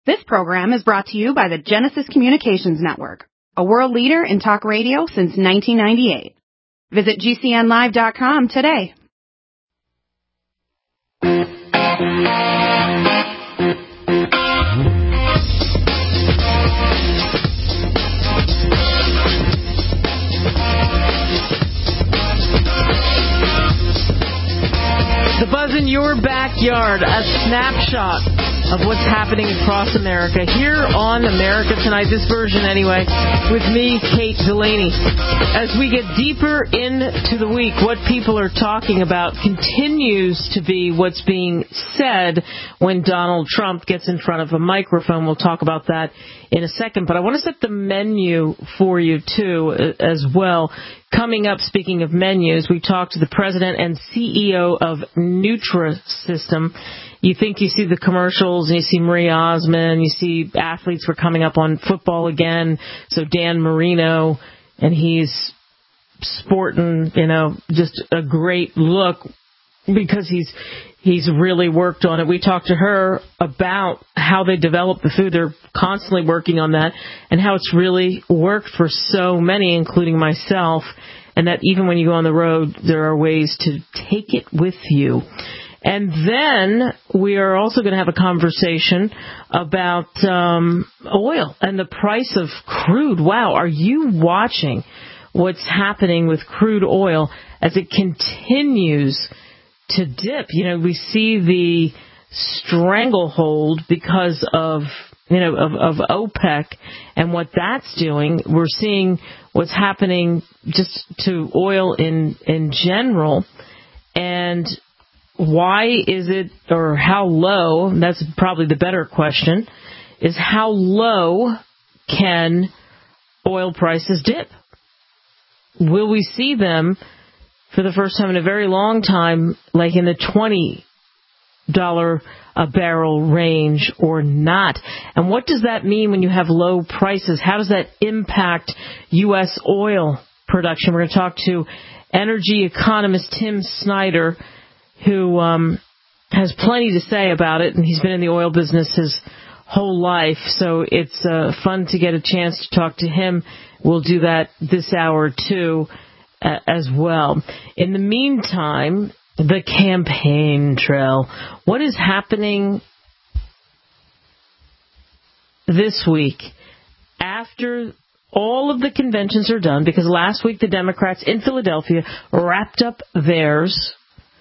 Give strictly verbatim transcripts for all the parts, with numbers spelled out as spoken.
This program is brought to you by the Genesis Communications Network, a world leader in talk radio since nineteen ninety-eight. Visit G C N live dot com today. The Buzz in Your Backyard, a snapshot of what's happening across America here on America Tonight, this version anyway, with me, Kate Delaney. As we get deeper into the week, what people are talking about continues to be what's being said when Donald Trump gets in front of a microphone. We'll talk about that in a second, but I want to set the menu for you, too, as well. Coming up, speaking of menus, we talked to the president and C E O of Nutrisystem. You think you see the commercials and you see Marie Osmond, you see athletes were coming up on football again. So Dan Marino, and he's sporting, you know, just a great look because he's he's really worked on it. We talked to her about how they develop the food. They're constantly working on that and how it's really worked for so many, including myself, and that even when you go on the road, there are ways to take it with you. And then we are also going to have a conversation about um, oil and the price of crude. Wow, are you watching what's happening with crude oil as it continues to dip? You know, we see the stranglehold because of, you know, of, of OPEC and what that's doing. We're seeing what's happening just to oil in, in general. And why is it, or how low, that's probably the better question, is how low can oil prices dip? Will we see them for the first time in a very long time, like in the twenty dollars a barrel range or not? And what does that mean when you have low prices? How does that impact U S oil production? We're going to talk to energy economist Tim Snyder, who um, has plenty to say about it, and he's been in the oil business his whole life, so it's uh, fun to get a chance to talk to him. We'll do that this hour, too, uh, as well. In the meantime, the campaign trail. What is happening this week after all of the conventions are done? Because last week the Democrats in Philadelphia wrapped up theirs.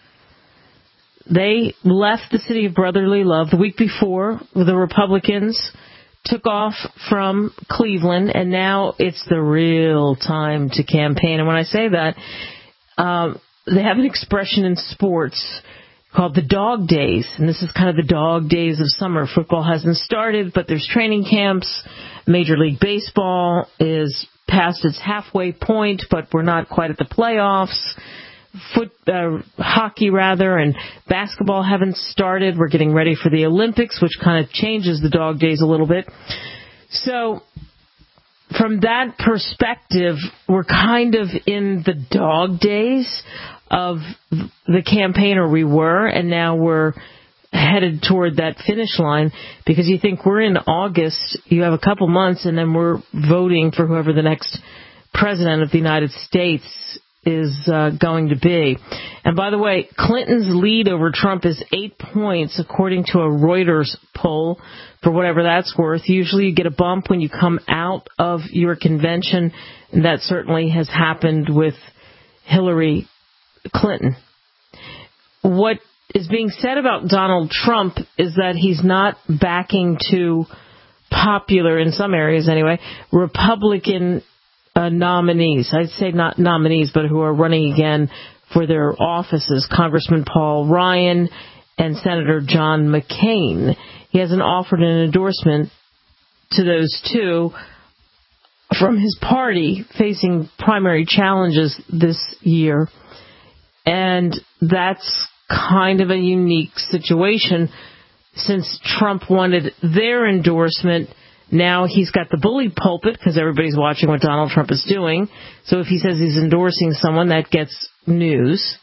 They left the city of brotherly love. The week before, the Republicans took off from Cleveland, and now it's the real time to campaign. And when I say that, um, they have an expression in sports called the dog days, and this is kind of the dog days of summer. Football hasn't started, but there's training camps. Major League Baseball is past its halfway point, but we're not quite at the playoffs. Foot, uh, hockey rather, and basketball haven't started. We're getting ready for the Olympics, which kind of changes the dog days a little bit. So from that perspective, we're kind of in the dog days of the campaign, or we were, and now we're headed toward that finish line, because you think we're in August, you have a couple months, and then we're voting for whoever the next president of the United States is uh, going to be. And by the way, Clinton's lead over Trump is eight points, according to a Reuters poll, for whatever that's worth. Usually you get a bump when you come out of your convention, and that certainly has happened with Hillary Clinton. What is being said about Donald Trump is that he's not backing too popular, in some areas anyway, Republican Uh, nominees. I'd say not nominees, but who are running again for their offices, Congressman Paul Ryan and Senator John McCain. He hasn't offered an endorsement to those two from his party facing primary challenges this year. And that's kind of a unique situation, since Trump wanted their endorsement. Now he's got the bully pulpit because everybody's watching what Donald Trump is doing. So if he says he's endorsing someone, that gets news.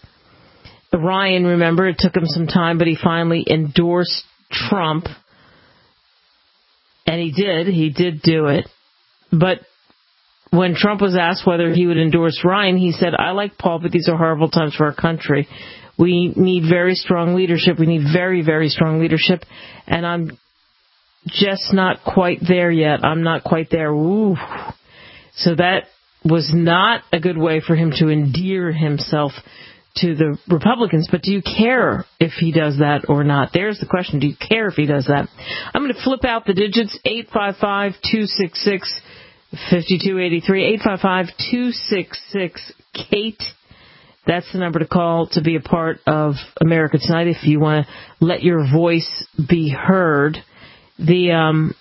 Ryan, remember, it took him some time, but he finally endorsed Trump. And he did. He did do it. But when Trump was asked whether he would endorse Ryan, he said, I like Paul, but these are horrible times for our country. We need very strong leadership. We need very, very strong leadership. And I'm just not quite there yet. I'm not quite there. Ooh. So that was not a good way for him to endear himself to the Republicans. But do you care if he does that or not? There's the question. Do you care if he does that? I'm going to flip out the digits. eight five five, two six six, five two eight three. eight five five, two six six, Kate. That's the number to call to be a part of America Tonight if you want to let your voice be heard. The um,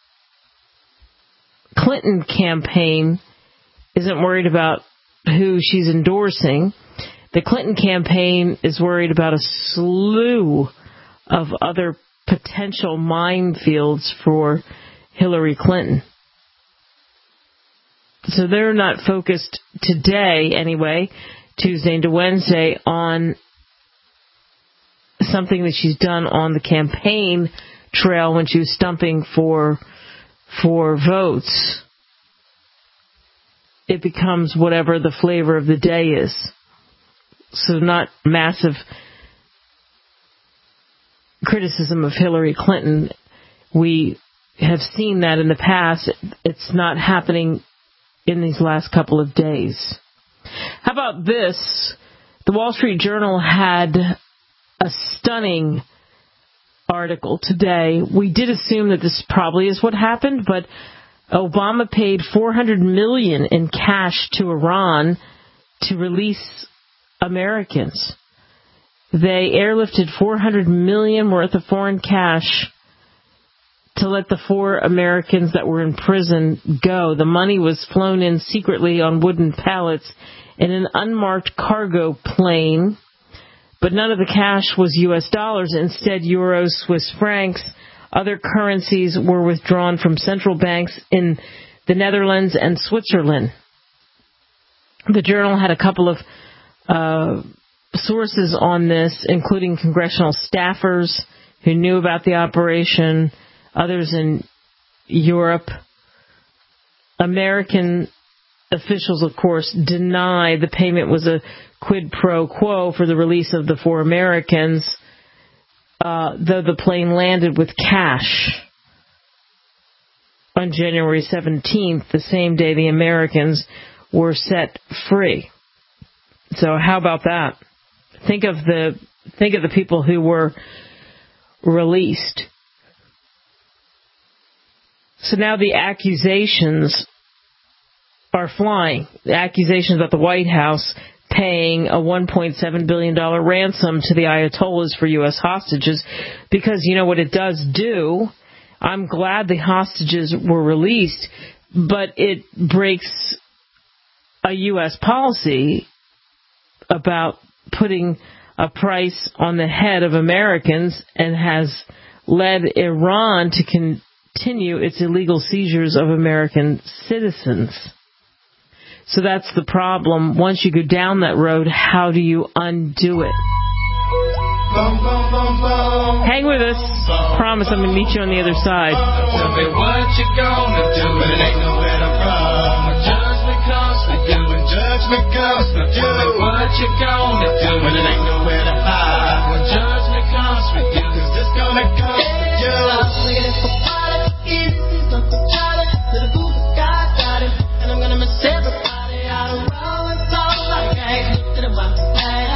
Clinton campaign isn't worried about who she's endorsing. The Clinton campaign is worried about a slew of other potential minefields for Hillary Clinton. So they're not focused today, anyway, Tuesday into Wednesday, on something that she's done on the campaign trail when she was stumping for for votes. It becomes whatever the flavor of the day is. So not massive criticism of Hillary Clinton. We have seen that in the past. It's not happening in these last couple of days. How about this? The Wall Street Journal had a stunning article today. We did assume that this probably is what happened, but Obama paid four hundred million dollars in cash to Iran to release Americans. They airlifted four hundred million dollars worth of foreign cash to let the four Americans that were in prison go. The money was flown in secretly on wooden pallets in an unmarked cargo plane, but none of the cash was U S dollars. Instead, euros, Swiss francs, other currencies were withdrawn from central banks in the Netherlands and Switzerland. The Journal had a couple of uh, sources on this, including congressional staffers who knew about the operation, others in Europe. American officials, of course, deny the payment was a quid pro quo for the release of the four Americans, uh, though the plane landed with cash on January seventeenth, the same day the Americans were set free. So how about that? Think of the think of the people who were released. So now the accusations are flying. The accusations about the White House paying a one point seven billion dollars ransom to the Ayatollahs for U S hostages, because you know what it does do? I'm glad the hostages were released, but it breaks a U S policy about putting a price on the head of Americans and has led Iran to continue its illegal seizures of American citizens. So that's the problem. Once you go down that road, how do you undo it? Bum, bum, bum, bum. Hang with us. Bum, Promise I'm going to meet you on the other side. Tell me what you gonna do, but it ain't nowhere to run. When judgment comes for you, when judgment comes for you, tell me what you gonna do, but it ain't nowhere to hide. When judgment comes for you, cause it's gonna come for you. And I'm gonna miss everybody out of rolling so like I ain't looking about the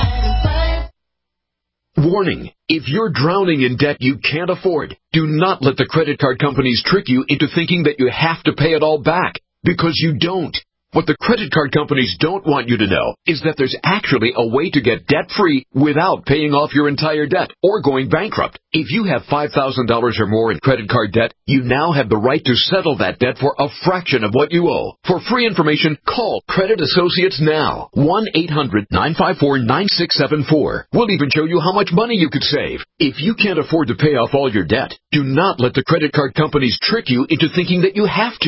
Warning, if you're drowning in debt you can't afford, do not let the credit card companies trick you into thinking that you have to pay it all back, because you don't. What the credit card companies don't want you to know is that there's actually a way to get debt-free without paying off your entire debt or going bankrupt. If you have five thousand dollars or more in credit card debt, you now have the right to settle that debt for a fraction of what you owe. For free information, call Credit Associates now. one eight hundred nine five four nine six seven four. We'll even show you how much money you could save. If you can't afford to pay off all your debt, do not let the credit card companies trick you into thinking that you have to.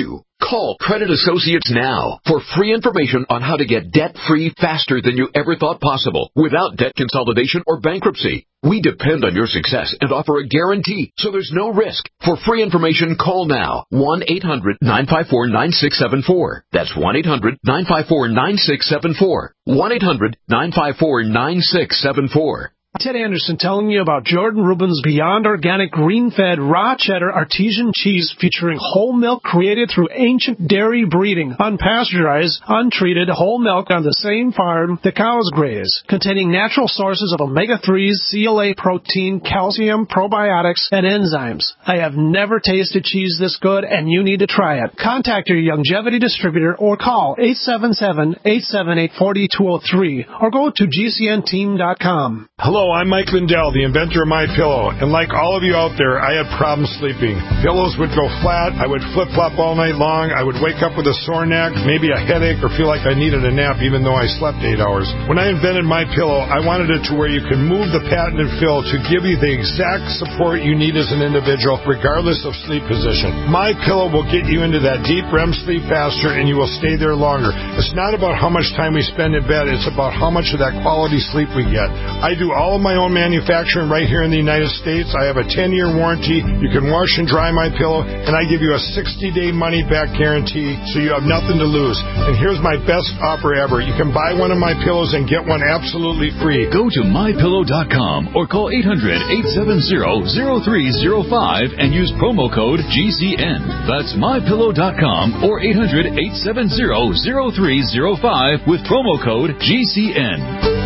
Call Credit Associates now for free information on how to get debt-free faster than you ever thought possible without debt consolidation or bankruptcy. We depend on your success and offer a guarantee, so there's no risk. For free information, call now. one eight hundred nine five four nine six seven four. That's one eight hundred nine five four nine six seven four. one eight hundred nine five four nine six seven four. Ted Anderson telling you about Jordan Rubin's Beyond Organic Green-Fed Raw Cheddar Artesian Cheese featuring whole milk created through ancient dairy breeding, unpasteurized, untreated whole milk on the same farm the cows graze, containing natural sources of omega threes, C L A protein, calcium, probiotics, and enzymes. I have never tasted cheese this good, and you need to try it. Contact your Longevity distributor or call eight seven seven, eight seven eight, four two zero three or go to G C N team dot com. Hello, I'm Mike Lindell, the inventor of MyPillow, and like all of you out there, I had problems sleeping. Pillows would go flat, I would flip-flop all night long, I would wake up with a sore neck, maybe a headache, or feel like I needed a nap even though I slept eight hours. When I invented MyPillow, I wanted it to where you can move the patented fill to give you the exact support you need as an individual, regardless of sleep position. MyPillow will get you into that deep R E M sleep faster, and you will stay there longer. It's not about how much time we spend in bed, it's about how much of that quality sleep we get. I do all of my own manufacturing right here in the United States. I have a ten-year warranty. You can wash and dry my pillow, and I give you a sixty-day money-back guarantee, so you have nothing to lose. And here's my best offer ever. You can buy one of my pillows and get one absolutely free. Go to my pillow dot com or call eight hundred, eight seven zero, zero three zero five and use promo code G C N. That's my pillow dot com or eight hundred, eight seven zero, zero three zero five with promo code G C N.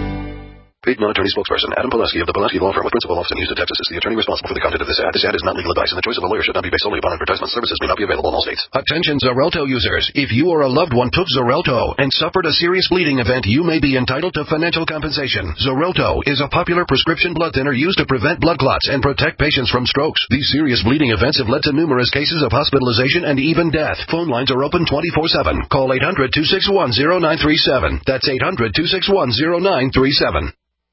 Paid non-attorney spokesperson Adam Pileski of the Pileski Law Firm with principal office in Houston, Texas is the attorney responsible for the content of this ad. This ad is not legal advice, and the choice of a lawyer should not be based solely upon advertisement. Services may not be available in all states. Attention Xarelto users. If you or a loved one took Xarelto and suffered a serious bleeding event, you may be entitled to financial compensation. Xarelto is a popular prescription blood thinner used to prevent blood clots and protect patients from strokes. These serious bleeding events have led to numerous cases of hospitalization and even death. Phone lines are open twenty-four seven. Call eight hundred, two six one, zero nine three seven. That's eight hundred, two six one, zero nine three seven.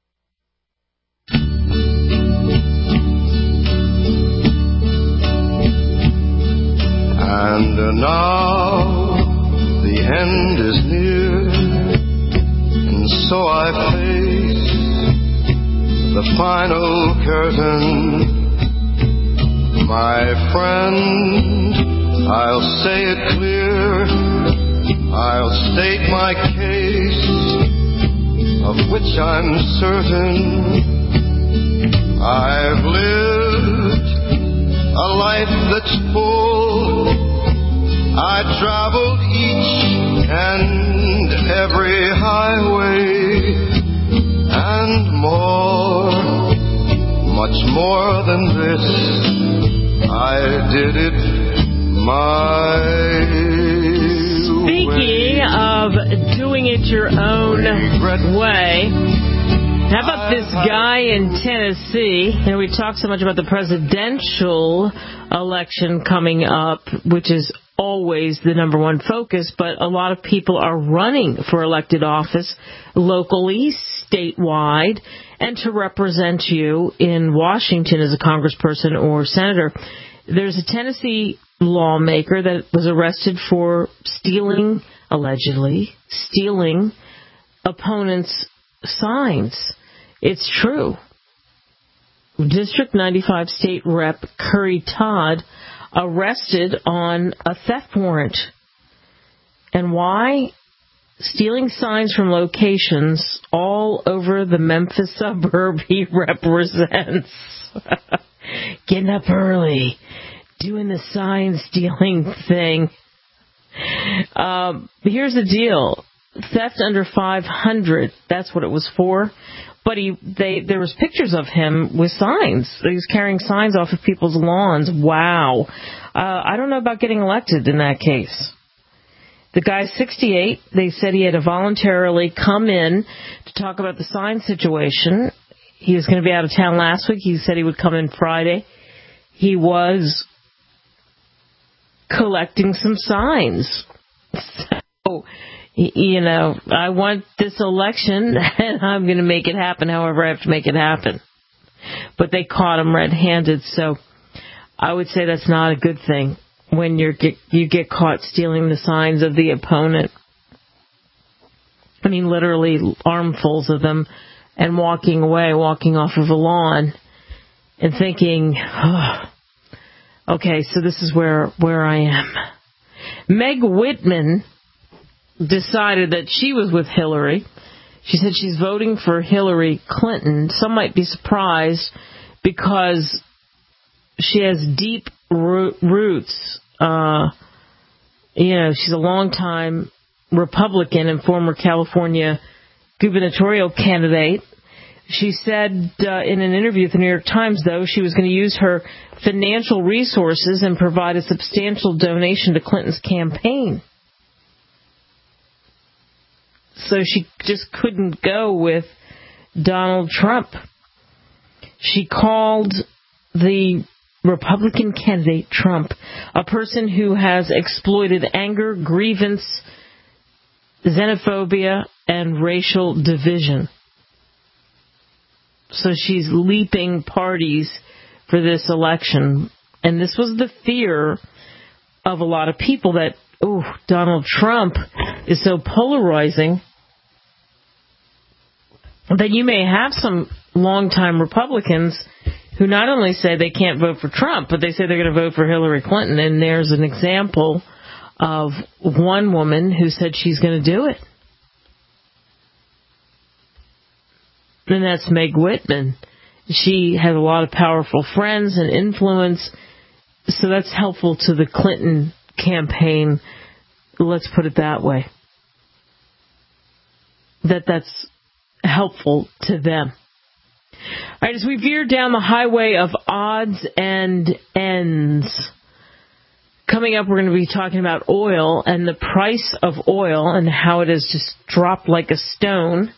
And now the end is near, and so I face the final curtain. My friend, I'll say it clear, I'll state my case, of which I'm certain. I've lived a life that's full. I traveled each and every highway and more, much more than this. I did it my Speaking way. of doing it your own way, how about this guy in Tennessee? You know, we talk so much about the presidential election coming up, which is always the number one focus, but a lot of people are running for elected office locally, statewide, and to represent you in Washington as a congressperson or senator. There's a Tennessee lawmaker that was arrested for stealing, allegedly, stealing opponents' signs. It's true. District ninety-five State Rep Curry Todd arrested on a theft warrant. And why? Stealing signs from locations all over the Memphis suburb he represents. Getting up early, doing the sign stealing thing. Um, here's the deal. Theft under five hundred, that's what it was for. But he, they, there was pictures of him with signs. He was carrying signs off of people's lawns. Wow. Uh, I don't know about getting elected in that case. The guy's sixty-eight. They said he had to voluntarily come in to talk about the sign situation. He was going to be out of town last week. He said he would come in Friday. He was collecting some signs. So, you know, I want this election, and I'm going to make it happen however I have to make it happen. But they caught him red-handed, so I would say that's not a good thing. when you get you get caught stealing the signs of the opponent. I mean, literally armfuls of them, and walking away, walking off of a lawn, and thinking, oh, okay, so this is where where I am. Meg Whitman decided that she was with Hillary. She said she's voting for Hillary Clinton. Some might be surprised because she has deep roots. Uh, you know, she's a longtime Republican and former California gubernatorial candidate. She said uh, in an interview with the New York Times, though, she was going to use her financial resources and provide a substantial donation to Clinton's campaign. So she just couldn't go with Donald Trump. She called the Republican candidate Trump a person who has exploited anger, grievance, xenophobia, and racial division. So she's leaping parties for this election. And this was the fear of a lot of people that, oh, Donald Trump is so polarizing that you may have some longtime Republicans who not only say they can't vote for Trump, but they say they're going to vote for Hillary Clinton. And there's an example of one woman who said she's going to do it. And that's Meg Whitman. She has a lot of powerful friends and influence, so that's helpful to the Clinton campaign. Let's put it that way. That that's helpful to them. All right, as we veer down the highway of odds and ends, coming up, we're going to be talking about oil and the price of oil and how it has just dropped like a stone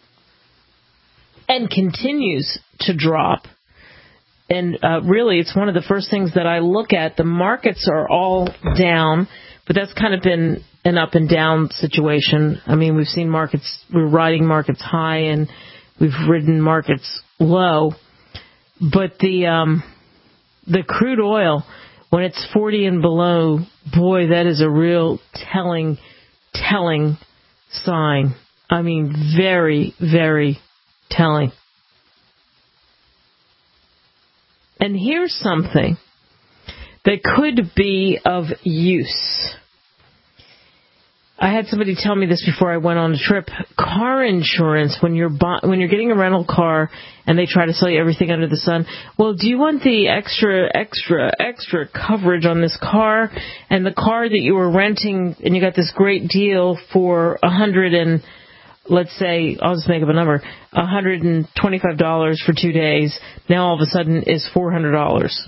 and continues to drop. And uh, really, it's one of the first things that I look at. The markets are all down, but that's kind of been an up and down situation. I mean, we've seen markets, we're riding markets high, and we've ridden markets low. But the um, the crude oil, when it's forty and below, boy, that is a real telling, telling sign. I mean, very, very telling. And here's something that could be of use. I had somebody tell me this before I went on a trip. Car insurance, when you're bu- when you're getting a rental car and they try to sell you everything under the sun, well, do you want the extra, extra, extra coverage on this car? And the car that you were renting, and you got this great deal for a hundred and, let's say, I'll just make up a number, one hundred twenty-five dollars for two days, now all of a sudden is four hundred dollars.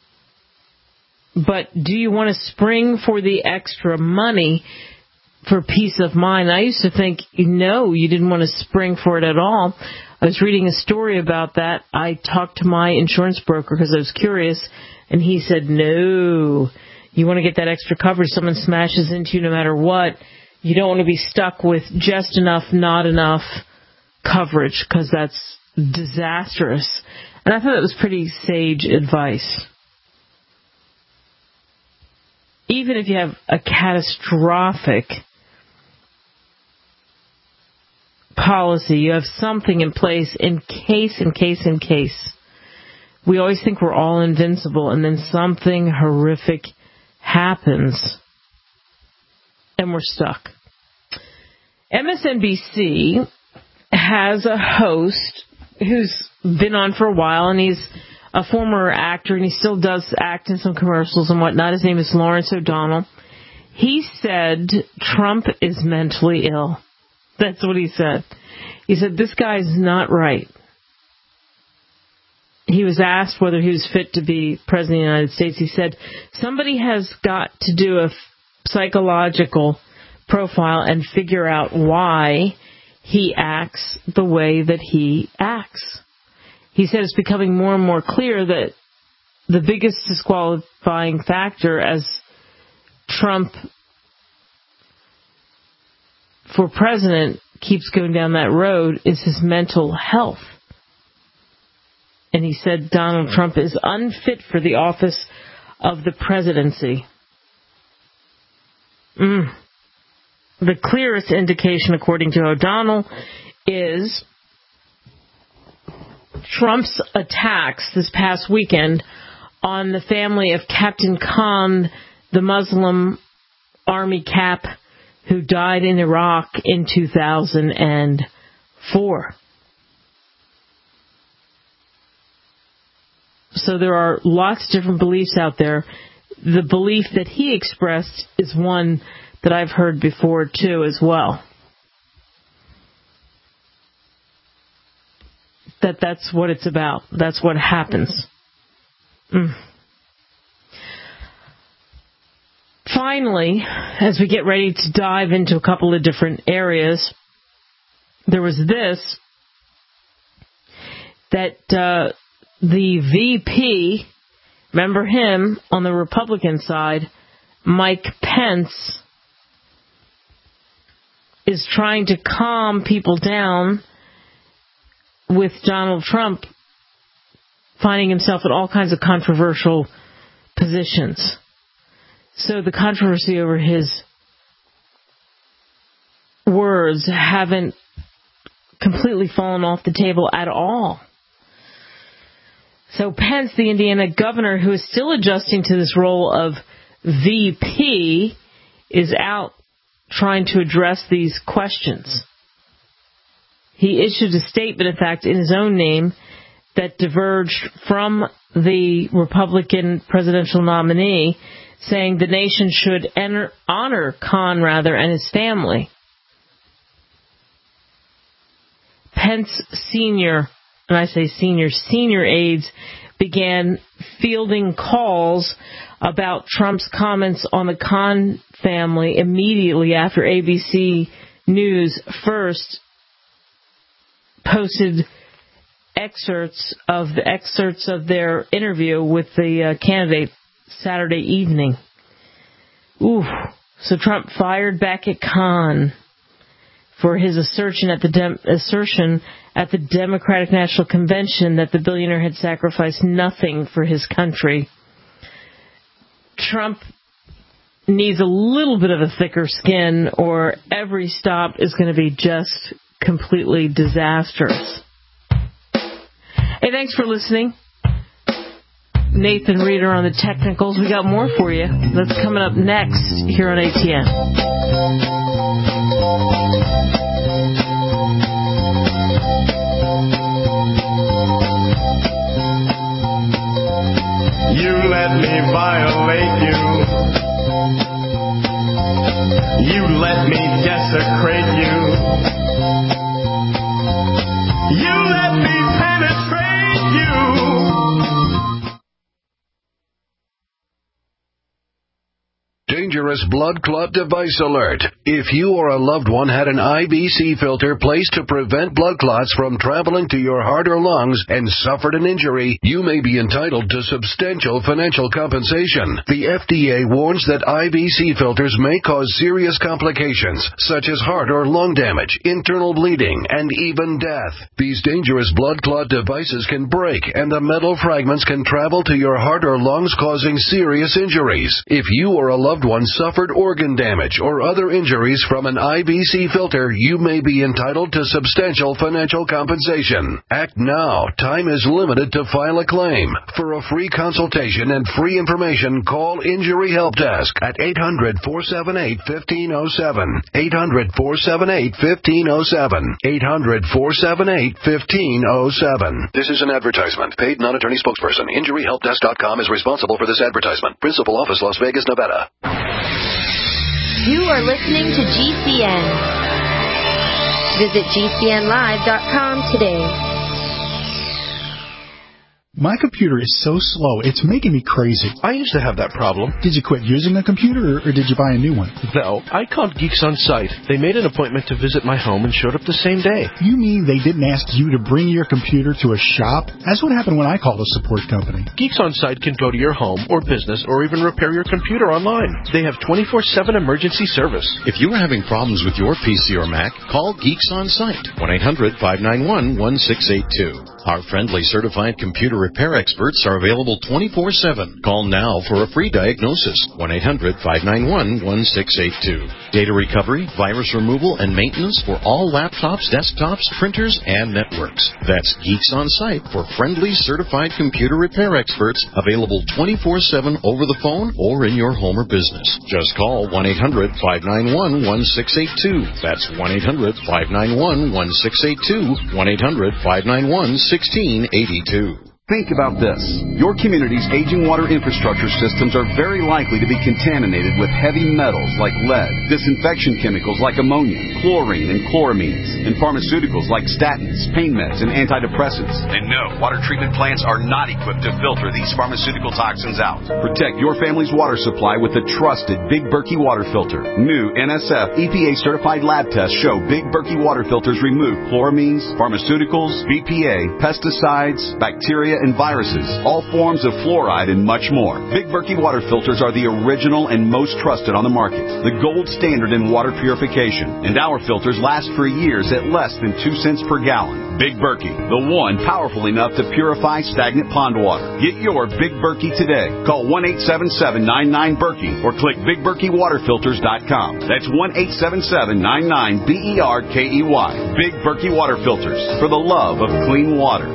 But do you want to spring for the extra money for peace of mind? I used to think, no, you didn't want to spring for it at all. I was reading a story about that. I talked to my insurance broker because I was curious, and he said, no, you want to get that extra coverage. Someone smashes into you no matter what. You don't want to be stuck with just enough, not enough coverage, because that's disastrous. And I thought that was pretty sage advice. Even if you have a catastrophic policy, you have something in place in case, in case, in case. We always think we're all invincible, and then something horrific happens, and we're stuck. M S N B C has a host who's been on for a while, and he's a former actor, and he still does act in some commercials and whatnot. His name is Lawrence O'Donnell. He said Trump is mentally ill. That's what he said. He said, this guy's not right. He was asked whether he was fit to be president of the United States. He said, somebody has got to do a psychological profile and figure out why he acts the way that he acts. He said it's becoming more and more clear that the biggest disqualifying factor as Trump for president keeps going down that road is his mental health. And he said Donald Trump is unfit for the office of the presidency. Mm. The clearest indication, according to O'Donnell, is Trump's attacks this past weekend on the family of Captain Khan, the Muslim Army cap who died in Iraq in two thousand four. So there are lots of different beliefs out there. The belief that he expressed is one that I've heard before, too, as well. That that's what it's about. That's what happens. Mm. Finally, as we get ready to dive into a couple of different areas, there was this, that uh, the V P, remember him on the Republican side, Mike Pence, is trying to calm people down with Donald Trump finding himself in all kinds of controversial positions. So the controversy over his words haven't completely fallen off the table at all. So Pence, the Indiana governor, who is still adjusting to this role of V P, is out trying to address these questions. He issued a statement, in fact, in his own name, that diverged from the Republican presidential nominee, saying the nation should enter, honor Khan, rather, and his family. Pence Senior, and I say senior, senior aides began fielding calls about Trump's comments on the Khan family immediately after A B C News first posted excerpts of the excerpts of their interview with the uh, candidate Saturday evening. Ooh, so Trump fired back at Khan for his assertion at the Dem- assertion at the Democratic National Convention that the billionaire had sacrificed nothing for his country. Trump needs a little bit of a thicker skin, or every stop is going to be just completely disastrous. Hey, thanks for listening. Nathan Reeder on the technicals. We got more for you. That's coming up next here on A T N. You let me violate you. You let me desecrate you. You let me penetrate you. Dangerous blood clot device alert. If you or a loved one had an I B C filter placed to prevent blood clots from traveling to your heart or lungs and suffered an injury, you may be entitled to substantial financial compensation. The F D A warns that I B C filters may cause serious complications, such as heart or lung damage, internal bleeding, and even death. These dangerous blood clot devices can break, and the metal fragments can travel to your heart or lungs, causing serious injuries. If you or a loved one suffered organ damage or other injuries from an I B C filter, you may be entitled to substantial financial compensation. Act now. Time is limited to file a claim. For a free consultation and free information, call Injury Help Desk at eight hundred, four seven eight, one five zero seven. eight hundred, four seven eight, one five zero seven. eight hundred, four seven eight, one five zero seven. This is an advertisement. Paid non-attorney spokesperson. Injury Help Desk dot com is responsible for this advertisement. Principal office, Las Vegas, Nevada. You are listening to G C N. Visit G C N live dot com today. My computer is so slow, it's making me crazy. I used to have that problem. Did you quit using the computer, or did you buy a new one? No, I called Geeks On Site. They made an appointment to visit my home and showed up the same day. You mean they didn't ask you to bring your computer to a shop? That's what happened when I called a support company. Geeks On Site can go to your home or business or even repair your computer online. They have twenty-four seven emergency service. If you are having problems with your P C or Mac, call Geeks On Site. one eight hundred, five nine one, one six eight two. Our friendly certified computer repair experts are available twenty-four seven. Call now for a free diagnosis. one eight hundred five nine one one six eight two. Data recovery, virus removal, and maintenance for all laptops, desktops, printers, and networks. That's Geeks On Site for friendly certified computer repair experts available twenty-four seven over the phone or in your home or business. Just call one eight hundred five nine one one six eight two. That's one eight hundred five nine one one six eight two. one eight hundred five nine one one six eight two. Think about this. Your community's aging water infrastructure systems are very likely to be contaminated with heavy metals like lead, disinfection chemicals like ammonia, chlorine and chloramines, and pharmaceuticals like statins, pain meds, and antidepressants. And no, water treatment plants are not equipped to filter these pharmaceutical toxins out. Protect your family's water supply with the trusted Big Berkey water filter. New N S F E P A-certified lab tests show Big Berkey water filters remove chloramines, pharmaceuticals, B P A, pesticides, bacteria, and viruses, all forms of fluoride, and much more. Big Berkey water filters are the original and most trusted on the market, the gold standard in water purification, and our filters last for years at less than two cents per gallon. Big Berkey, the one powerful enough to purify stagnant pond water. Get your Big Berkey today. Call one eight seven seven nine nine Berkey or click big berkey water filters dot com. That's one eight seven seven nine nine B E R K E Y. Big Berkey water filters, for the love of clean water.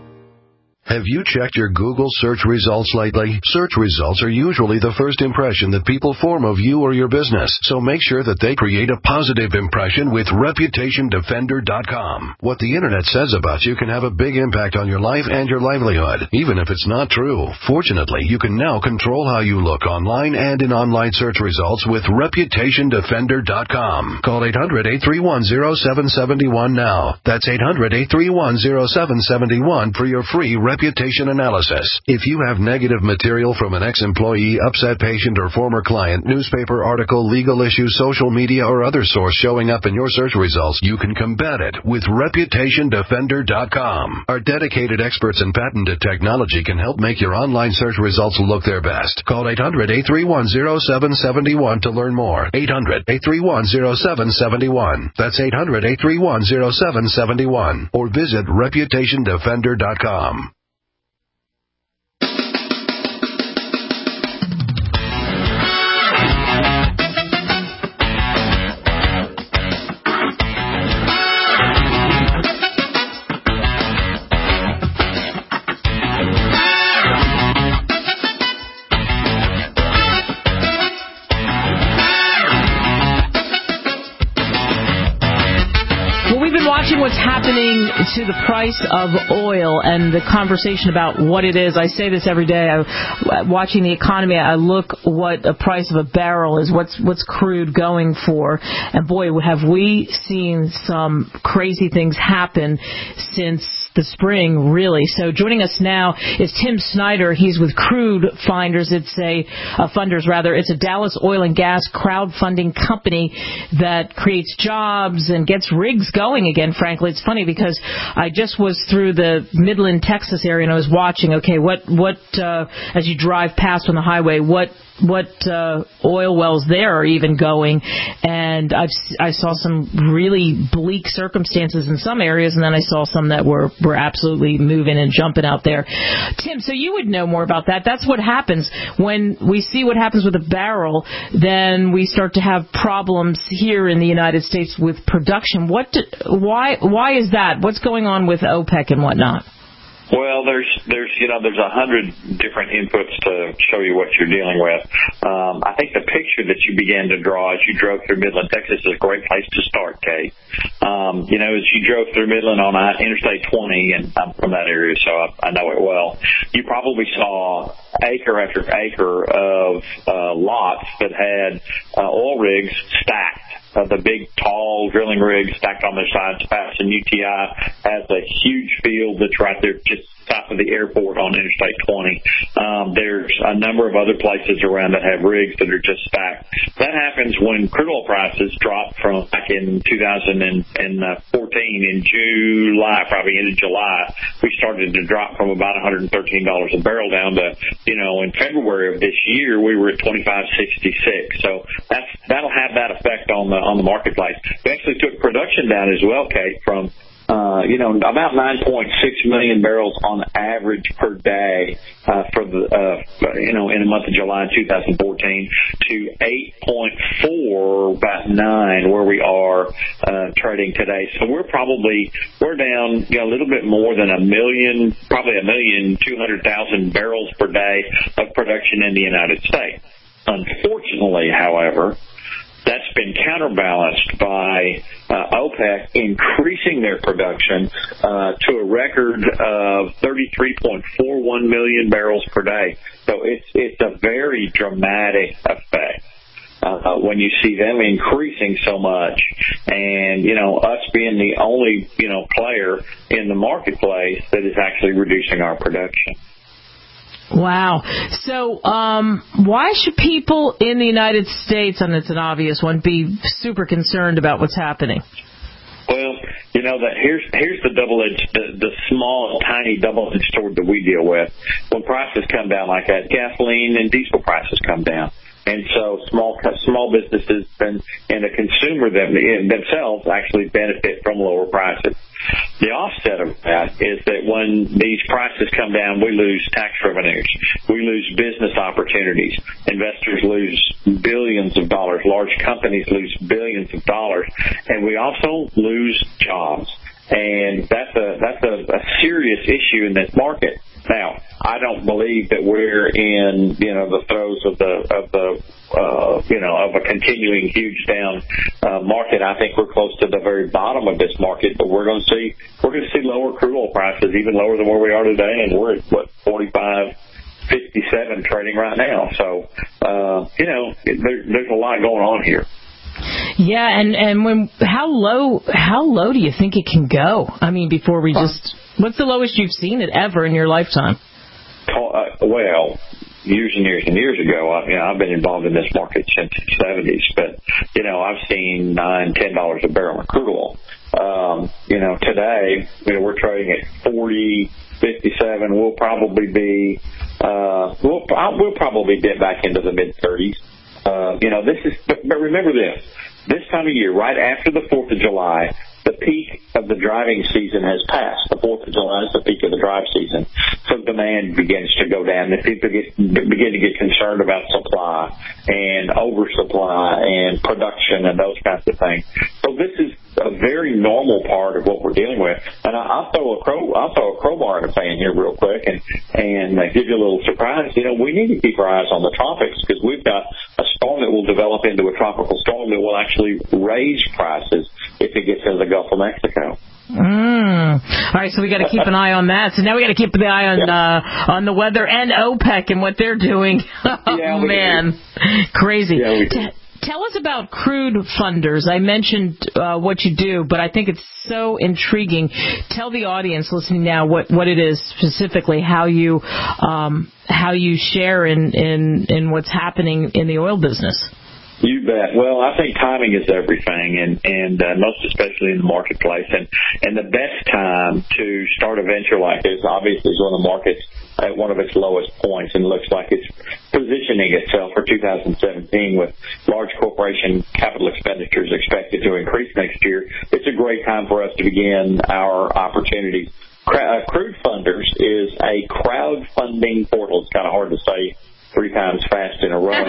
Have you checked your Google search results lately? Search results are usually the first impression that people form of you or your business, so make sure that they create a positive impression with reputation defender dot com. What the Internet says about you can have a big impact on your life and your livelihood, even if it's not true. Fortunately, you can now control how you look online and in online search results with reputation defender dot com. Call eight hundred eight three one zero seven seven one now. That's eight hundred eight three one zero seven seven one for your free reputation analysis. If you have negative material from an ex-employee, upset patient, or former client, newspaper article, legal issue, social media, or other source showing up in your search results, you can combat it with reputation defender dot com. Our dedicated experts in patented technology can help make your online search results look their best. Call eight hundred eight three one zero seven seven one to learn more. eight hundred eight three one zero seven seven one. That's eight hundred eight three one zero seven seven one. Or visit reputation defender dot com. What's happening to the price of oil and the conversation about what it is. I say this every day. I, watching the economy, I look what the price of a barrel is, what's what's crude going for. And boy, have we seen some crazy things happen since the spring, really. So joining us now is Tim Snyder. He's with Crude Finders. It's a uh, funders rather. It's a Dallas oil and gas crowdfunding company that creates jobs and gets rigs going again. Frankly, it's funny because I just was through the Midland, Texas area, and I was watching. Okay, what what uh, as you drive past on the highway, what what uh, oil wells there are even going, and I've, I saw some really bleak circumstances in some areas, and then I saw some that were, were absolutely moving and jumping out there. Tim, so you would know more about that. That's what happens when we see what happens with a barrel, then we start to have problems here in the United States with production. What? Do, why? Why is that? What's going on with OPEC and whatnot? Well, there's, there's, you know, there's a hundred different inputs to show you what you're dealing with. Um, I think the picture that you began to draw as you drove through Midland, Texas is a great place to start, Kate. Um, you know, as you drove through Midland on Interstate twenty, and I'm from that area, so I, I know it well, you probably saw acre after acre of uh, lots that had uh, oil rigs stacked. Uh, the big, tall drilling rigs stacked on their sides. Patterson U T I has a huge field that's right there just south of the airport on Interstate twenty. Um, there's a number of other places around that have rigs that are just stacked. That happens when crude oil prices dropped from back in two thousand fourteen, in July, probably into July. We started to drop from about one hundred thirteen dollars a barrel down to, you know, in February of this year, we were at twenty-five sixty-six. So that's, that'll have that effect on the on the marketplace. We actually took production down as well, Kate, from uh, you know, about nine point six million barrels on average per day uh, for the, uh, you know, in the month of July twenty fourteen to eight point four, about nine, where we are uh, trading today. So we're probably we're down, you know, a little bit more than a million, probably a million two hundred thousand barrels per day of production in the United States. Unfortunately, however, that's been counterbalanced by uh, OPEC increasing their production uh, to a record of thirty-three point four one million barrels per day. So it's it's a very dramatic effect uh, when you see them increasing so much, and you know us being the only you know player in the marketplace that is actually reducing our production. Wow. So um, why should people in the United States, and it's an obvious one, be super concerned about what's happening? Well, you know, that here's here's the double-edged, the, the small, tiny double-edged sword that we deal with. When prices come down like that, gasoline and diesel prices come down. And so small small businesses and, and the consumer them, themselves actually benefit from lower prices. The offset of that is that when these prices come down, we lose tax revenues. We lose business opportunities. Investors lose billions of dollars. Large companies lose billions of dollars. And we also lose jobs. And that's a, that's a, a serious issue in this market. Now, I don't believe that we're in, you know, the throes of the, of the, uh, you know, of a continuing huge down, uh, market. I think we're close to the very bottom of this market, but we're going to see, we're going to see lower crude oil prices, even lower than where we are today. And we're at, what, forty-five fifty-seven trading right now. So, uh, you know, there, there's a lot going on here. Yeah, and, and when how low how low do you think it can go? I mean, before we just what's the lowest you've seen it ever in your lifetime? Uh, well, years and years and years ago, I, you know, I've been involved in this market since the seventies, but you know, I've seen nine, ten dollars a barrel of crude oil. Um, you know, today, you know, we're trading at forty, fifty-seven. We'll probably be uh, we'll we'll probably dip back into the mid thirties. Uh, you know, this is, but, but remember this, this time of year, right after the fourth of July, the peak of the driving season has passed. The fourth of July is the peak of the drive season. So demand begins to go down. And people get, begin to get concerned about supply and oversupply and production and those kinds of things. So this is a very normal part of what we're dealing with. And I, I'll throw a crow, I'll throw a crowbar in the fan here real quick and, and uh, give you a little surprise. You know, we need to keep our eyes on the tropics because we've got a storm that will develop into a tropical storm that will actually raise prices if it gets into the Gulf of Mexico. Mm. All right, so we got to keep an eye on that. So now we got to keep the eye on uh, on the weather and OPEC and what they're doing. Oh, yeah, man, do. Crazy. Yeah, we do. T- tell us about crude funders. I mentioned uh, what you do, but I think it's so intriguing. Tell the audience listening now what, what it is specifically, how you um, how you share in, in, in what's happening in the oil business. You bet. Well, I think timing is everything, and and uh, most especially in the marketplace. And and the best time to start a venture like this, obviously, is when the market's at one of its lowest points, and looks like it's positioning itself for two thousand seventeen with large corporation capital expenditures expected to increase next year. It's a great time for us to begin our opportunities. Uh, Crude Funders is a crowdfunding portal. It's kind of hard to say three times fast in a row.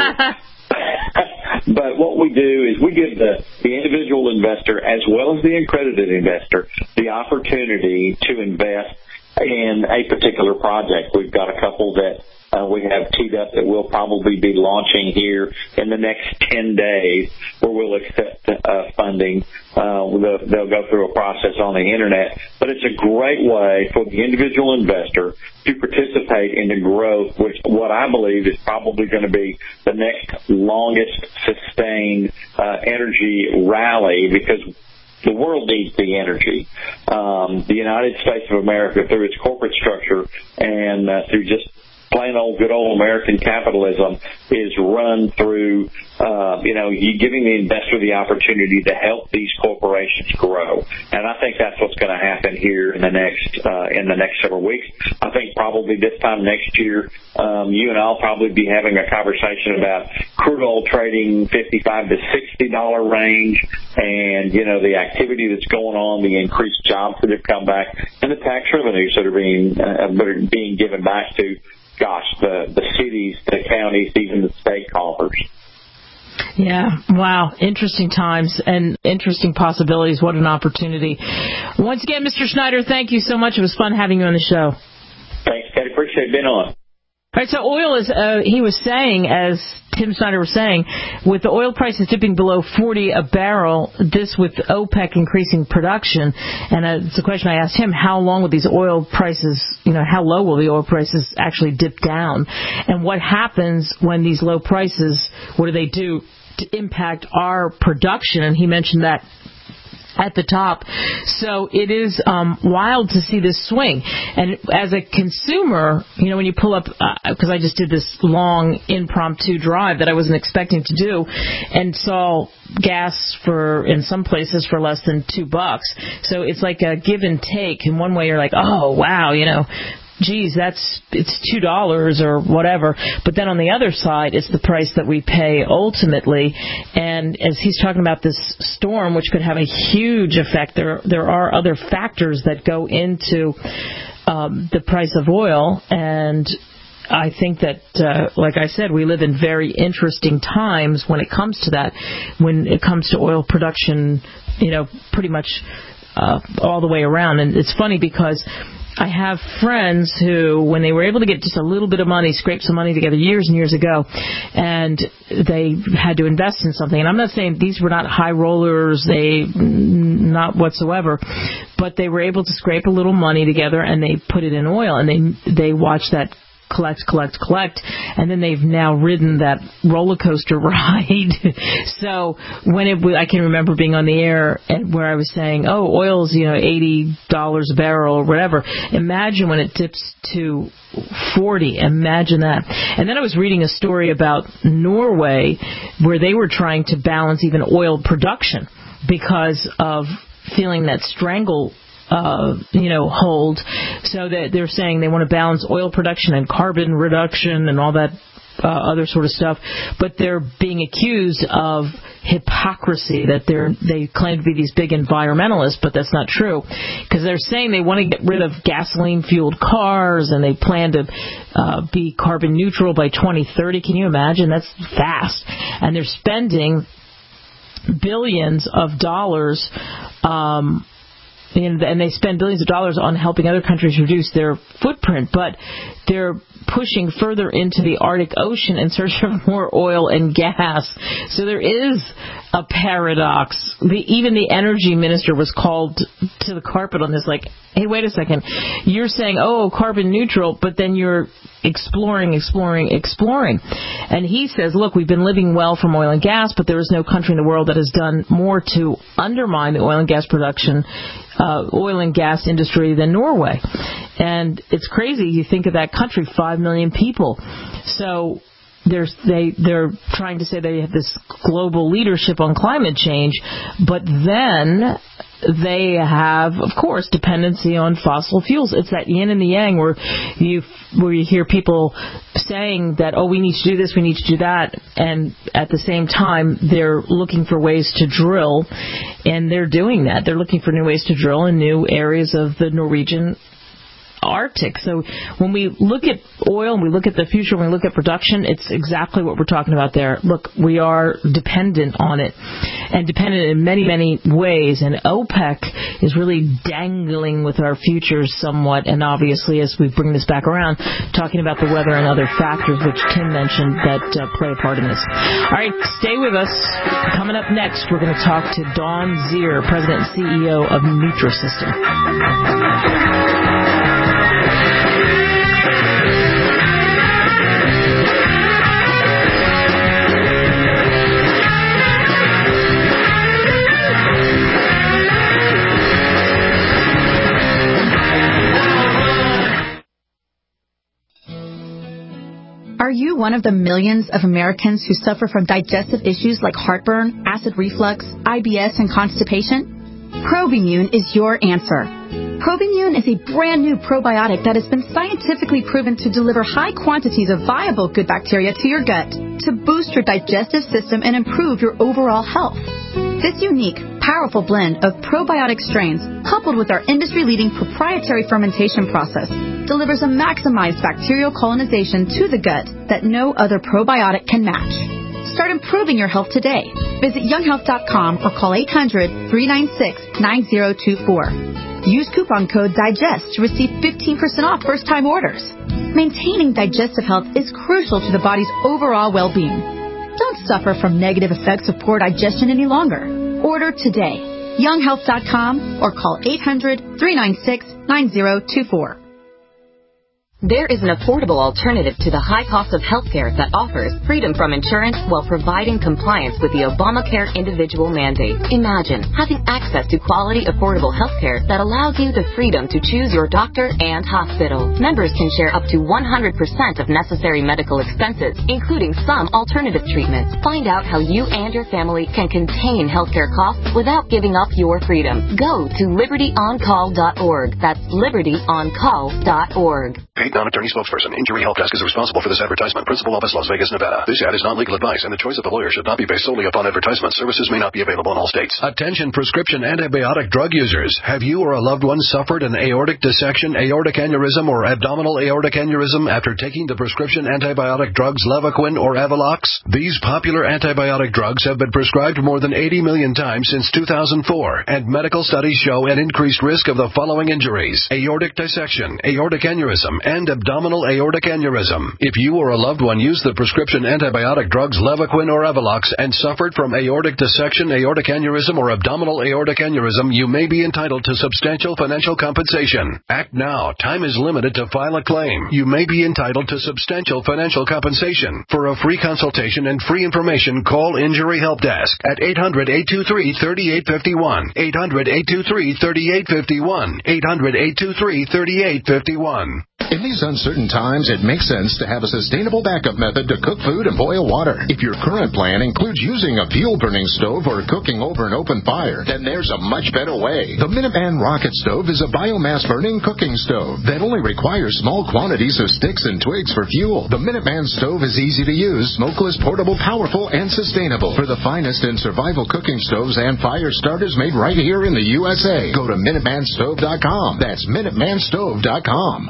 But what we do is we give the, the individual investor as well as the accredited investor the opportunity to invest in a particular project. We've got a couple that uh, we have teed up that we'll probably be launching here in the next ten days where we'll accept uh, funding. Uh, they'll, they'll go through a process on the Internet. But it's a great way for the individual investor to participate in the growth, which what I believe is probably going to be the next longest sustained uh, energy rally, because the world needs the energy. Um, the United States of America, through its corporate structure and uh, through just plain old good old American capitalism is run through, uh, you know, you giving the investor the opportunity to help these corporations grow. And I think that's what's going to happen here in the next uh, in the next several weeks. I think probably this time next year, um, you and I'll probably be having a conversation about crude oil trading fifty-five to sixty dollar range, and you know the activity that's going on, the increased jobs that have come back, and the tax revenues that are being uh, that are being given back to, gosh, the the cities, the counties, even the state coffers. Yeah, wow. Interesting times and interesting possibilities. What an opportunity. Once again, Mister Schneider, thank you so much. It was fun having you on the show. Thanks, Ted. Appreciate being on. All right, so oil is, uh, he was saying, as Tim Snyder was saying, with the oil prices dipping below forty a barrel, this with OPEC increasing production, and uh, it's a question I asked him, how long will these oil prices, you know, how low will the oil prices actually dip down? And what happens when these low prices, what do they do to impact our production? And he mentioned that at the top. So it is um, wild to see this swing. And as a consumer, you know, when you pull up, because uh, I just did this long impromptu drive that I wasn't expecting to do, and saw gas for in some places for less than two bucks. So it's like a give and take. In one way, you're like, oh wow, you know, geez, that's it's two dollars or whatever. But then on the other side, it's the price that we pay ultimately. And as he's talking about this storm, which could have a huge effect, there there are other factors that go into um, the price of oil. And I think that, uh, like I said, we live in very interesting times when it comes to that, when it comes to oil production, you know, pretty much uh, all the way around. And it's funny because I have friends who, when they were able to get just a little bit of money, scrape some money together years and years ago, and they had to invest in something. And I'm not saying these were not high rollers, they not whatsoever, but they were able to scrape a little money together and they put it in oil, and they they watched that collect, collect, collect, and then they've now ridden that roller coaster ride. So when it, I can remember being on the air and where I was saying, oh, oil's, you know, eighty dollars a barrel or whatever. Imagine when it dips to forty. Imagine that. And then I was reading a story about Norway where they were trying to balance even oil production because of feeling that strangle Uh, you know, hold. So that they're saying they want to balance oil production and carbon reduction and all that uh, other sort of stuff. But they're being accused of hypocrisy, that they're they claim to be these big environmentalists, but that's not true. Because they're saying they want to get rid of gasoline-fueled cars and they plan to uh, be carbon neutral by twenty thirty. Can you imagine? That's fast. And they're spending billions of dollars um and they spend billions of dollars on helping other countries reduce their footprint, but they're pushing further into the Arctic Ocean in search of more oil and gas. So there is a paradox. The, even the energy minister was called to the carpet on this, like, hey, wait a second. You're saying, oh, carbon neutral, but then you're exploring, exploring, exploring. And he says, look, we've been living well from oil and gas, but there is no country in the world that has done more to undermine the oil and gas production, uh, oil and gas industry than Norway. And it's crazy. You think of that country, five million people. So There's, they, they're trying to say they have this global leadership on climate change, but then they have, of course, dependency on fossil fuels. It's that yin and the yang where you where you hear people saying that, oh, we need to do this, we need to do that, and at the same time they're looking for ways to drill, and they're doing that. They're looking for new ways to drill in new areas of the Norwegian Arctic. So when we look at oil and we look at the future, when we look at production, it's exactly what we're talking about there. Look, we are dependent on it, and dependent in many, many ways. And OPEC is really dangling with our futures somewhat. And obviously, as we bring this back around, talking about the weather and other factors, which Tim mentioned, that uh, play a part in this. All right, stay with us. Coming up next, we're going to talk to Dawn Zier, President and C E O of Nutrisystem. you one of the millions of Americans who suffer from digestive issues like heartburn, acid reflux, I B S, and constipation? Probimune is your answer. Probimune is a brand new probiotic that has been scientifically proven to deliver high quantities of viable good bacteria to your gut to boost your digestive system and improve your overall health. This unique, powerful blend of probiotic strains, coupled with our industry-leading proprietary fermentation process, delivers a maximized bacterial colonization to the gut that no other probiotic can match. Start improving your health today. Visit young health dot com or call eight hundred, three nine six, nine zero two four. Use coupon code DIGEST to receive fifteen percent off first-time orders. Maintaining digestive health is crucial to the body's overall well-being. Don't suffer from negative effects of poor digestion any longer. Order today. young health dot com or call eight hundred, three nine six, nine zero two four. There is an affordable alternative to the high cost of healthcare that offers freedom from insurance while providing compliance with the Obamacare individual mandate. Imagine having access to quality, affordable healthcare that allows you the freedom to choose your doctor and hospital. Members can share up to one hundred percent of necessary medical expenses, including some alternative treatments. Find out how you and your family can contain healthcare costs without giving up your freedom. Go to liberty on call dot org. That's liberty on call dot org. Paid non-attorney spokesperson. Injury Help Desk is responsible for this advertisement. Principal office, Las Vegas, Nevada. This ad is not legal advice, and the choice of the lawyer should not be based solely upon advertisement. Services may not be available in all states. Attention prescription antibiotic drug users. Have you or a loved one suffered an aortic dissection, aortic aneurysm, or abdominal aortic aneurysm after taking the prescription antibiotic drugs Levaquin or Avelox? These popular antibiotic drugs have been prescribed more than eighty million times since two thousand four, and medical studies show an increased risk of the following injuries: aortic dissection, aortic aneurysm, and abdominal aortic aneurysm. If you or a loved one used the prescription antibiotic drugs Levaquin or Avelox and suffered from aortic dissection, aortic aneurysm, or abdominal aortic aneurysm, you may be entitled to substantial financial compensation. Act now. Time is limited to file a claim. You may be entitled to substantial financial compensation. For a free consultation and free information, call Injury Help Desk at eight hundred, eight two three, three eight five one, eight hundred, eight two three, three eight five one, eight hundred, eight two three, three eight five one. In these uncertain times, it makes sense to have a sustainable backup method to cook food and boil water. If your current plan includes using a fuel-burning stove or cooking over an open fire, then there's a much better way. The Minuteman Rocket Stove is a biomass-burning cooking stove that only requires small quantities of sticks and twigs for fuel. The Minuteman Stove is easy to use, smokeless, portable, powerful, and sustainable. For the finest in survival cooking stoves and fire starters made right here in the U S A, go to minuteman stove dot com. That's minuteman stove dot com.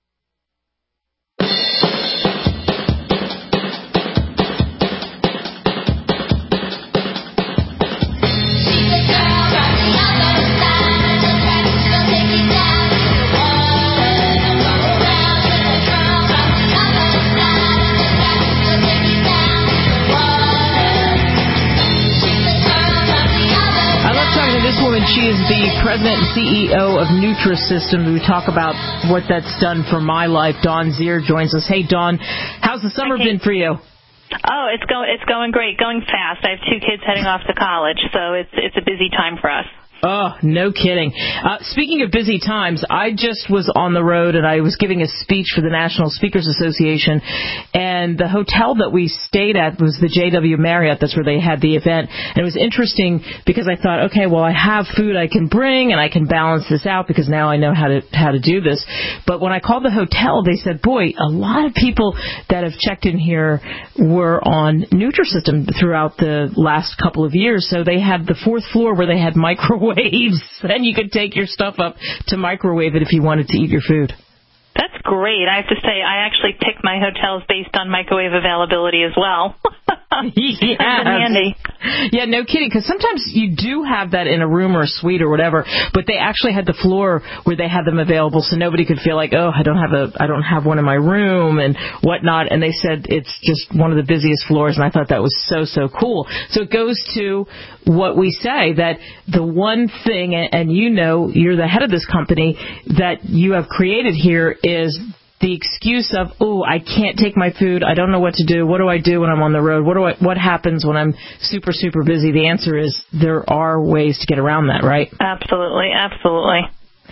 She is the president and C E O of Nutrisystem. We talk about what that's done for my life. Dawn Zier joins us. Hey, Dawn, how's the summer been for you? Oh, it's going it's going great, going fast. I have two kids heading off to college, so it's it's a busy time for us. Oh, no kidding. Uh, speaking of busy times, I just was on the road and I was giving a speech for the National Speakers Association, and the hotel that we stayed at was the J W Marriott. That's where they had the event. And it was interesting because I thought, okay, well, I have food I can bring and I can balance this out because now I know how to how to do this. But when I called the hotel, they said, boy, a lot of people that have checked in here were on Nutrisystem throughout the last couple of years. So they had the fourth floor where they had microwaves. Then you could take your stuff up to microwave it if you wanted to eat your food. That's great. I have to say, I actually pick my hotels based on microwave availability as well. Yeah, handy. Yeah, no kidding. Because sometimes you do have that in a room or a suite or whatever, but they actually had the floor where they had them available, so nobody could feel like, oh, I don't have a, I don't have one in my room and whatnot. And they said it's just one of the busiest floors, and I thought that was so so cool. So it goes to what we say, that the one thing, and you know, you're the head of this company, that you have created here is the excuse of, oh, I can't take my food, I don't know what to do, what do I do when I'm on the road, what do I, what happens when I'm super, super busy? The answer is there are ways to get around that, right? Absolutely, absolutely.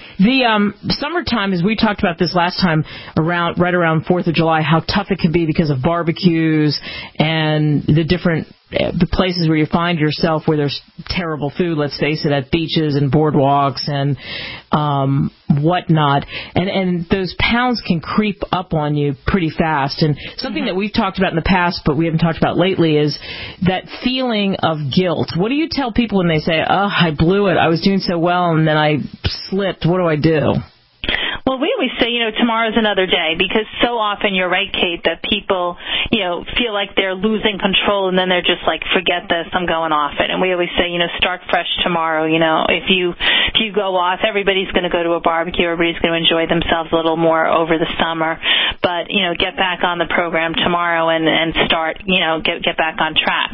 The um, summertime, as we talked about this last time, around right around fourth of July, how tough it can be because of barbecues and the different the places where you find yourself where there's terrible food, let's face it, at beaches and boardwalks and um, whatnot. And, and those pounds can creep up on you pretty fast. And something mm-hmm. that we've talked about in the past, but we haven't talked about lately, is that feeling of guilt. What do you tell people when they say, oh, I blew it, I was doing so well, and then I slipped, what do I do? Well, we always say, you know, tomorrow's another day, because so often, you're right, Kate, that people, you know, feel like they're losing control, and then they're just like, forget this, I'm going off it. And we always say, you know, start fresh tomorrow. You know, if you if you go off, everybody's going to go to a barbecue, everybody's going to enjoy themselves a little more over the summer. But, you know, get back on the program tomorrow and, and start, you know, get get back on track.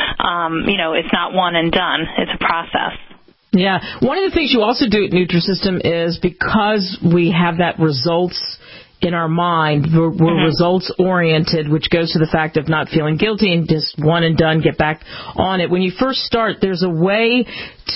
Um, you know, it's not one and done. It's a process. Yeah. One of the things you also do at Nutrisystem is, because we have that results in our mind, we're, we're mm-hmm. results-oriented, which goes to the fact of not feeling guilty and just one and done, get back on it. When you first start, there's a way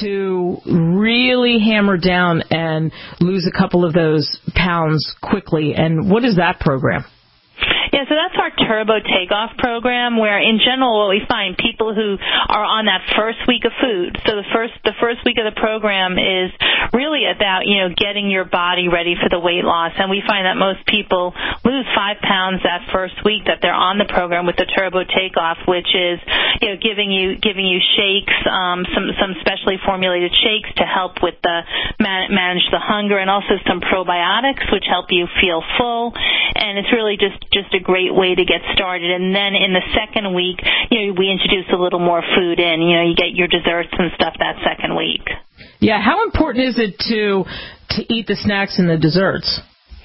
to really hammer down and lose a couple of those pounds quickly. And what is that program? Yeah, so that's our Turbo Takeoff program, where in general what we find, people who are on that first week of food, so the first the first week of the program is really about, you know, getting your body ready for the weight loss. And we find that most people lose five pounds that first week that they're on the program with the Turbo Takeoff, which is, you know, giving you giving you shakes, um, some some specially formulated shakes to help with the man, manage the hunger, and also some probiotics which help you feel full. And it's really just just a great way to get started. And then in the second week, you know, we introduce a little more food in. You know, you get your desserts and stuff that second week. Yeah, how important is it to to eat the snacks and the desserts?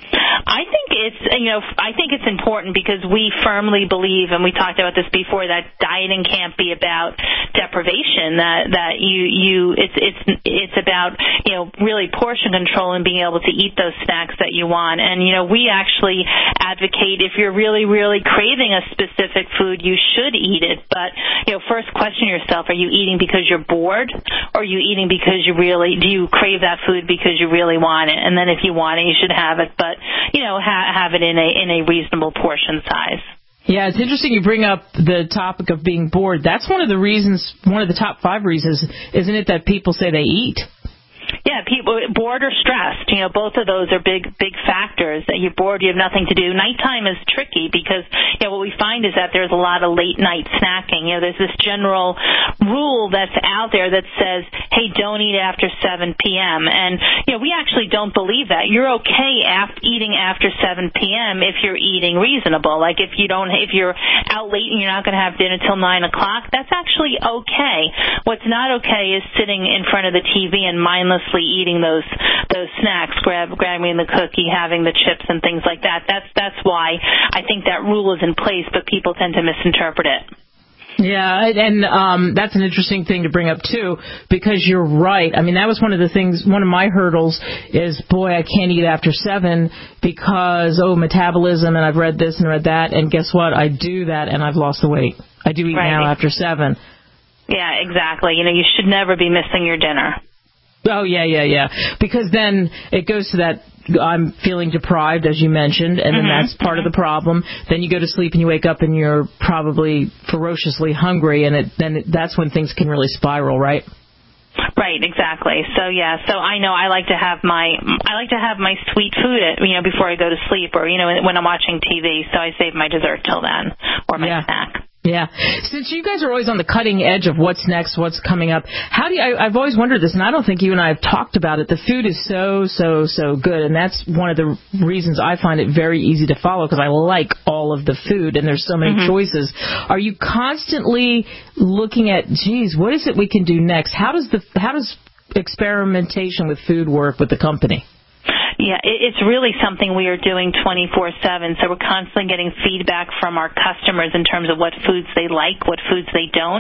I think it's, you know, I think it's important because we firmly believe, and we talked about this before, that dieting can't be about deprivation. That that you you it's it's it's about, you know, really portion control and being able to eat those snacks that you want. And you know, we actually advocate, if you're really really craving a specific food, you should eat it. But you know, first question yourself: are you eating because you're bored, or are you eating because you really do you crave that food because you really want it? And then if you want it, you should have it. But you know, ha- have it in a in a reasonable portion size. Yeah, it's interesting you bring up the topic of being bored. That's one of the reasons, one of the top five reasons, isn't it, that people say they eat? Yeah, people bored or stressed. You know, both of those are big, big factors. That you're bored, you have nothing to do. Nighttime is tricky because, you know, what we find is that there's a lot of late night snacking. You know, there's this general rule that's out there that says, hey, don't eat after seven p.m. And, you know, we actually don't believe that. You're okay af- eating after seven p.m. if you're eating reasonable. Like if you don't, if you're out late and you're not going to have dinner till nine o'clock, that's actually okay. What's not okay is sitting in front of the T V and mindlessly eating those those snacks, grab grabbing the cookie, having the chips and things like that. That's that's why I think that rule is in place, but people tend to misinterpret it. Yeah, and um, that's an interesting thing to bring up, too, because you're right. I mean, that was one of the things, one of my hurdles is, boy, I can't eat after seven because, oh, metabolism, and I've read this and read that, and guess what? I do that, and I've lost the weight. I do eat right. now after seven. Yeah, exactly. You know, you should never be missing your dinner. Oh, yeah, yeah, yeah. Because then it goes to that I'm feeling deprived, as you mentioned, and then mm-hmm. that's part mm-hmm. of the problem. Then you go to sleep and you wake up and you're probably ferociously hungry, and it, then it, that's when things can really spiral, right? Right, exactly. So yeah, so I know I like to have my I like to have my sweet food, at, you know, before I go to sleep, or you know, when I'm watching T V. So I save my dessert till then, or my yeah. snack. Yeah. Since you guys are always on the cutting edge of what's next, what's coming up, how do you, I, I've always wondered this, and I don't think you and I have talked about it. The food is so, so, so good, and that's one of the reasons I find it very easy to follow, because I like all of the food, and there's so many mm-hmm. choices. Are you constantly looking at, geez, what is it we can do next? How does the how does experimentation with food work with the company? Yeah, it's really something we are doing twenty-four seven. So we're constantly getting feedback from our customers in terms of what foods they like, what foods they don't.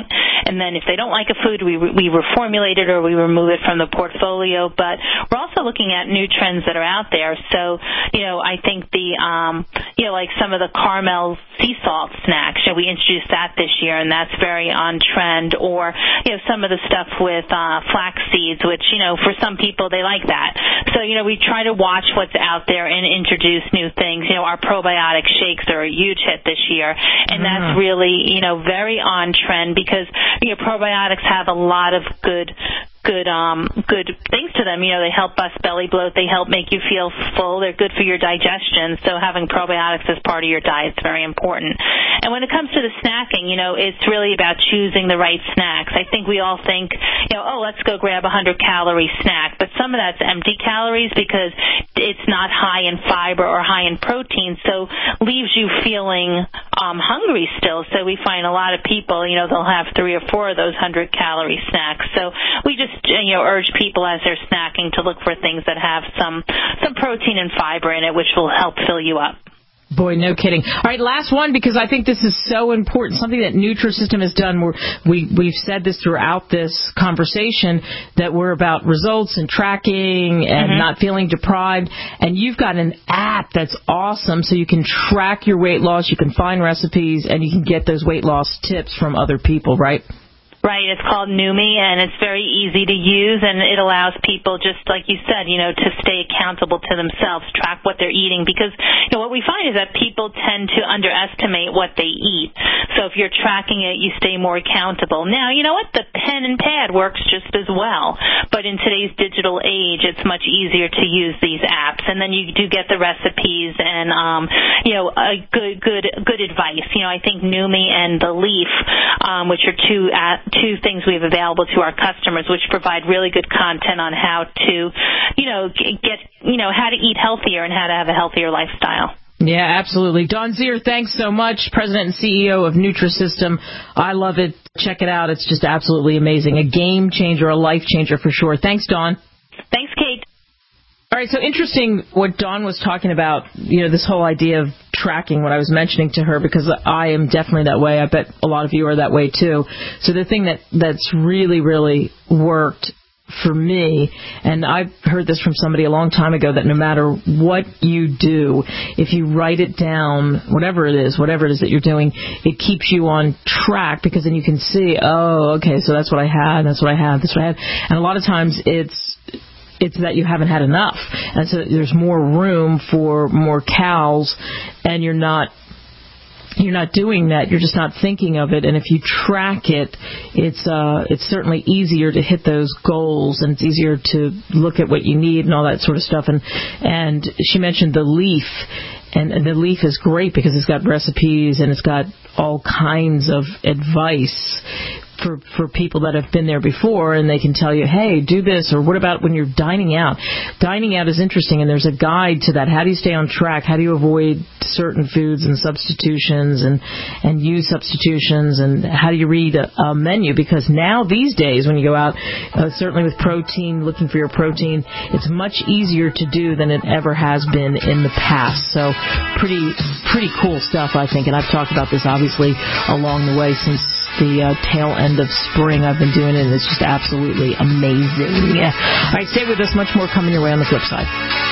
and then if they don't like a food, we we reformulate it or we remove it from the portfolio. But we're also looking at new trends that are out there. So, you know, I think the, um, you know, like some of the caramel sea salt snacks, you know, we introduced that this year, and that's very on trend. Or, you know, some of the stuff with uh, flax seeds, which, you know, for some people they like that. So, you know, we try to watch what's out there and introduce new things. You know, our probiotic shakes are a huge hit this year, and mm. that's really, you know, very on trend because, you know, probiotics have a lot of good good um good things to them. You know, they help bust belly bloat, they help make you feel full, they're good for your digestion, so having probiotics as part of your diet is very important. And when it comes to the snacking, you know, it's really about choosing the right snacks. I think we all think, you know, oh, let's go grab a hundred calorie snack, but some of that's empty calories because it's not high in fiber or high in protein, so leaves you feeling um hungry still. So we find a lot of people, you know, they'll have three or four of those hundred calorie snacks. So we just, you know, urge people as they're snacking to look for things that have some some protein and fiber in it, which will help fill you up. Boy, no kidding. All right, last one, because I think this is so important, something that Nutrisystem has done. We're, we, we've said this throughout this conversation, that we're about results and tracking and mm-hmm. not feeling deprived. And you've got an app that's awesome, so you can track your weight loss, you can find recipes, and you can get those weight loss tips from other people, right? Right, it's called Numi, and it's very easy to use, and it allows people, just like you said, you know, to stay accountable to themselves, track what they're eating, because, you know, what we find is that people tend to underestimate what they eat. So if you're tracking it, you stay more accountable. Now, you know what? The pen and pad works just as well, but in today's digital age, it's much easier to use these apps, and then you do get the recipes and, um, you know, a good, good, good advice. You know, I think Numi and The Leaf, um, which are two apps, two things we have available to our customers, which provide really good content on how to, you know, get, you know, how to eat healthier and how to have a healthier lifestyle. Yeah, absolutely. Dawn Zier, thanks so much, President and C E O of Nutrisystem. I love it. Check it out. It's just absolutely amazing. A game changer, a life changer for sure. Thanks, Dawn. Thanks, Kate. All right, so interesting what Dawn was talking about, you know, this whole idea of tracking, what I was mentioning to her, because I am definitely that way. I bet a lot of you are that way, too. So the thing that, that's really, really worked for me, and I've heard this from somebody a long time ago, that no matter what you do, if you write it down, whatever it is, whatever it is that you're doing, it keeps you on track, because then you can see, oh, okay, so that's what I had, that's what I had, that's what I had. And a lot of times it's It's that you haven't had enough, and so there's more room for more cows, and you're not you're not doing that. You're just not thinking of it. And if you track it, it's uh, it's certainly easier to hit those goals, and it's easier to look at what you need and all that sort of stuff. And and she mentioned The Leaf. And, and The Leaf is great because it's got recipes and it's got all kinds of advice for for people that have been there before, and they can tell you, hey, do this, or what about when you're dining out? Dining out is interesting, and there's a guide to that. How do you stay on track? How do you avoid certain foods and substitutions and, and use substitutions? And how do you read a, a menu? Because now these days when you go out, uh, certainly with protein, looking for your protein, it's much easier to do than it ever has been in the past. So pretty pretty cool stuff, I think. And I've talked about this, obviously, along the way since the uh, tail end of spring. I've been doing it, and it's just absolutely amazing. Yeah. All right, stay with us. Much more coming your way on the flip side.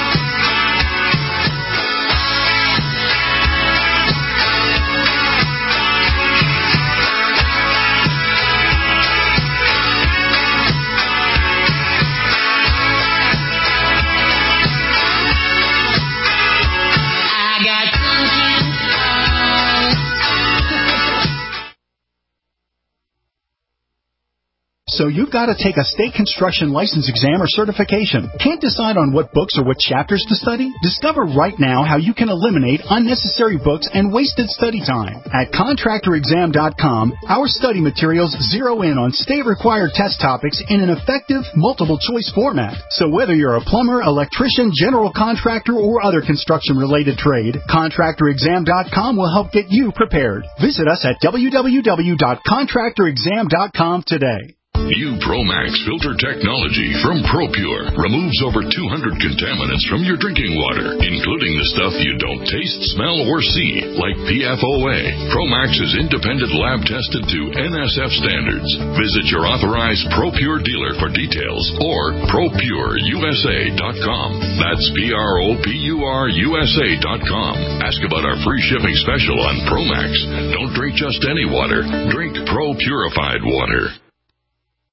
So you've got to take a state construction license exam or certification. Can't decide on what books or what chapters to study? Discover right now how you can eliminate unnecessary books and wasted study time. At contractor exam dot com, our study materials zero in on state-required test topics in an effective, multiple-choice format. So whether you're a plumber, electrician, general contractor, or other construction-related trade, contractor exam dot com will help get you prepared. Visit us at w w w dot contractor exam dot com today. New ProMax filter technology from ProPure removes over two hundred contaminants from your drinking water, including the stuff you don't taste, smell, or see, like P F O A. ProMax is independent lab tested to N S F standards. Visit your authorized ProPure dealer for details or pro pure U S A dot com. That's P R O P U R U S A dot com. Ask about our free shipping special on ProMax. Don't drink just any water. Drink Pro Purified water.